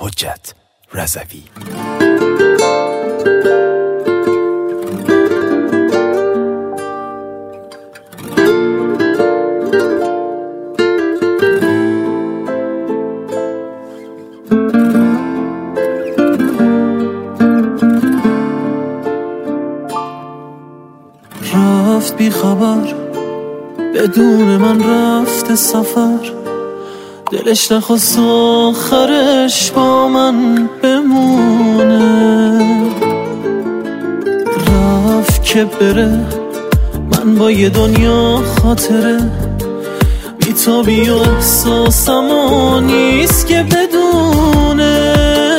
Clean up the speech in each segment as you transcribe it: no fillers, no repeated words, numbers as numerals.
حجت رضوی. رفت بی خبر بدون من رفت سفر، دلش نخواست آخرش با من بمونه. رفت که بره من با یه دنیا خاطره، بیتابی و احساسم نیست که بدونه.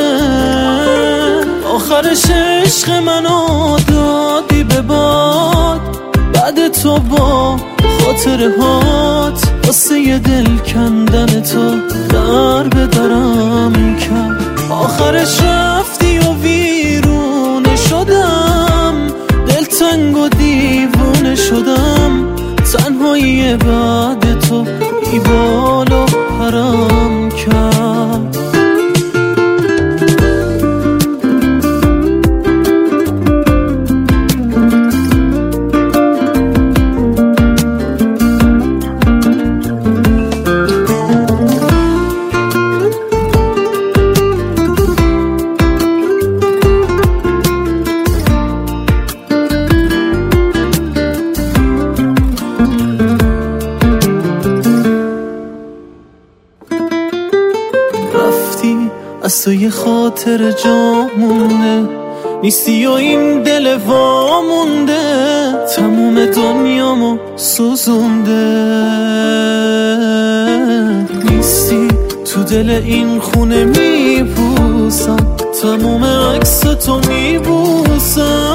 آخرش عشق منو دادی به باد، بعد تو با خاطره هات واسه یه دل کندن تو در به درم کرد. آخرش رفتی و ویرونه شدم، دلتنگ و دیوونه شدم. تنهایی بعد تو بی بال و پرم کرد. از تو یه خاطر جا مونده، نیستی و این دل وامونده. تموم دنیامو سوزونده، نیستی تو دل این خونه میبوسم، تموم عکس تو میبوسم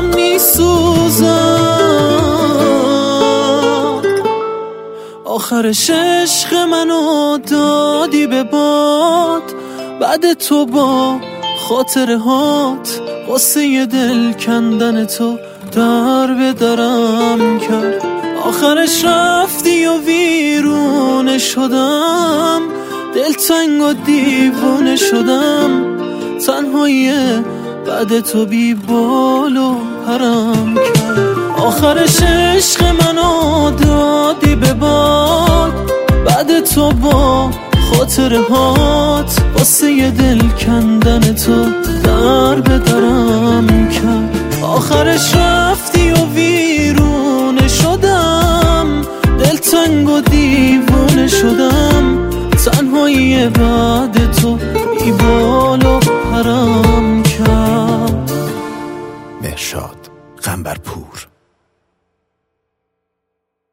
میسوزم. آخرش عشق منو دادی به باد، بعد تو با خاطره هات واسه یه دل کندن تو در به درم کرد. آخرش رفتی و ویرونه شدم، دلتنگ و دیوونه شدم. تنهایی بعد تو بی بال و پرم کرد. آخرش عشق منو دادی به باد، بعد تو با خاطره هات واسه یه دل کندن تو در به درم کرد. آخرش رفتی و ویرونه شدم، دلتنگ و دیوونه شدم. تنهایی بعد تو بی بال و پرم کرد. مهرشاد قنبرپور.